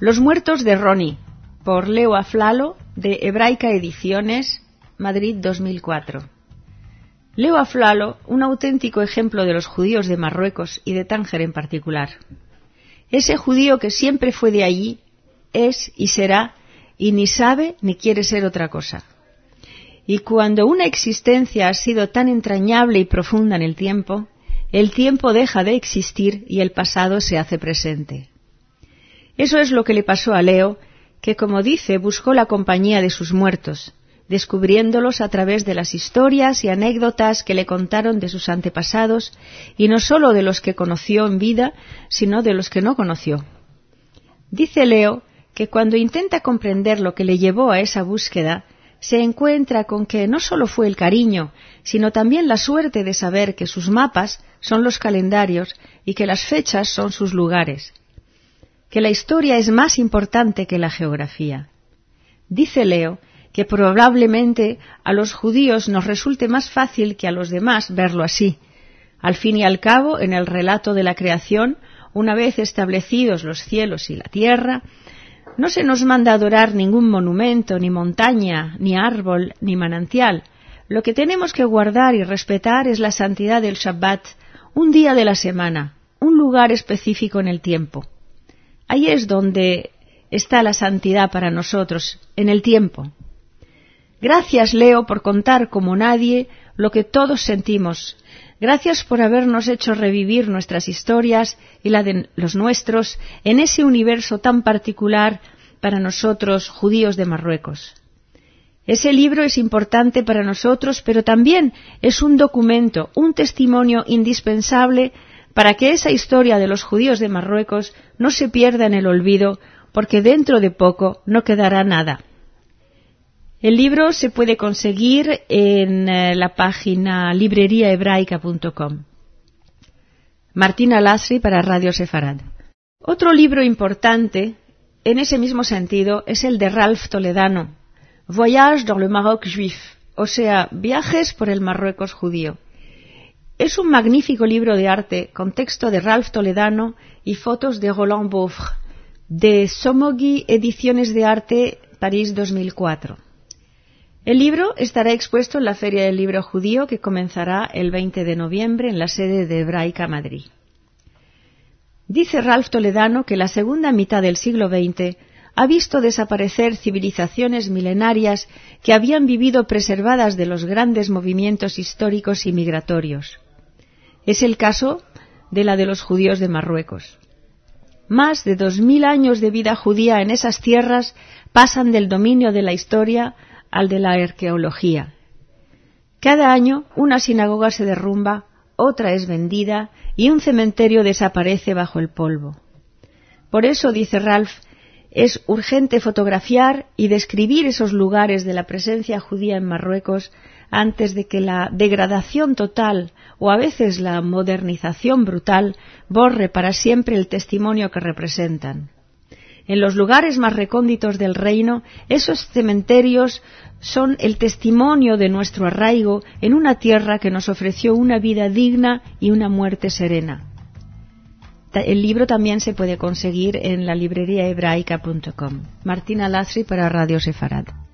Los muertos de Ronnie, por Leo Aflalo, de Hebraica Ediciones, Madrid 2004. Leo Aflalo, un auténtico ejemplo de los judíos de Marruecos y de Tánger en particular. Ese judío que siempre fue de allí, es y será, y ni sabe ni quiere ser otra cosa. Y cuando una existencia ha sido tan entrañable y profunda en el tiempo deja de existir y el pasado se hace presente. Eso es lo que le pasó a Leo, que, como dice, buscó la compañía de sus muertos, descubriéndolos a través de las historias y anécdotas que le contaron de sus antepasados, y no sólo de los que conoció en vida, sino de los que no conoció. Dice Leo que cuando intenta comprender lo que le llevó a esa búsqueda, se encuentra con que no sólo fue el cariño, sino también la suerte de saber que sus mapas son los calendarios y que las fechas son sus lugares, que la historia es más importante que la geografía. Dice Leo que probablemente a los judíos nos resulte más fácil que a los demás verlo así. Al fin y al cabo, en el relato de la creación, una vez establecidos los cielos y la tierra, no se nos manda adorar ningún monumento, ni montaña, ni árbol, ni manantial. Lo que tenemos que guardar y respetar es la santidad del Shabbat, un día de la semana, un lugar específico en el tiempo. Ahí es donde está la santidad para nosotros, en el tiempo. Gracias, Leo, por contar como nadie lo que todos sentimos. Gracias por habernos hecho revivir nuestras historias y la de los nuestros en ese universo tan particular para nosotros, judíos de Marruecos. Ese libro es importante para nosotros, pero también es un documento, un testimonio indispensable para que esa historia de los judíos de Marruecos no se pierda en el olvido, porque dentro de poco no quedará nada. El libro se puede conseguir en la página libreriahebraica.com. Martina Lasri para Radio Sefarad. Otro libro importante en ese mismo sentido es el de Ralph Toledano, Voyage dans le Maroc juif, o sea, Viajes por el Marruecos judío. Es un magnífico libro de arte con texto de Ralph Toledano y fotos de Roland Beaufre, de Somogui Ediciones de Arte, París 2004. El libro estará expuesto en la Feria del Libro Judío, que comenzará el 20 de noviembre en la sede de Hebraica Madrid. Dice Ralph Toledano que la segunda mitad del siglo XX ha visto desaparecer civilizaciones milenarias que habían vivido preservadas de los grandes movimientos históricos y migratorios. Es el caso de la de los judíos de Marruecos. Más de 2000 años de vida judía en esas tierras pasan del dominio de la historia al de la arqueología. Cada año una sinagoga se derrumba, otra es vendida y un cementerio desaparece bajo el polvo. Por eso, dice Ralph, es urgente fotografiar y describir esos lugares de la presencia judía en Marruecos antes de que la degradación total o a veces la modernización brutal borre para siempre el testimonio que representan. En los lugares más recónditos del reino, esos cementerios son el testimonio de nuestro arraigo en una tierra que nos ofreció una vida digna y una muerte serena. El libro también se puede conseguir en la libreriahebraica.com. Martina Lasri para Radio Sefarad.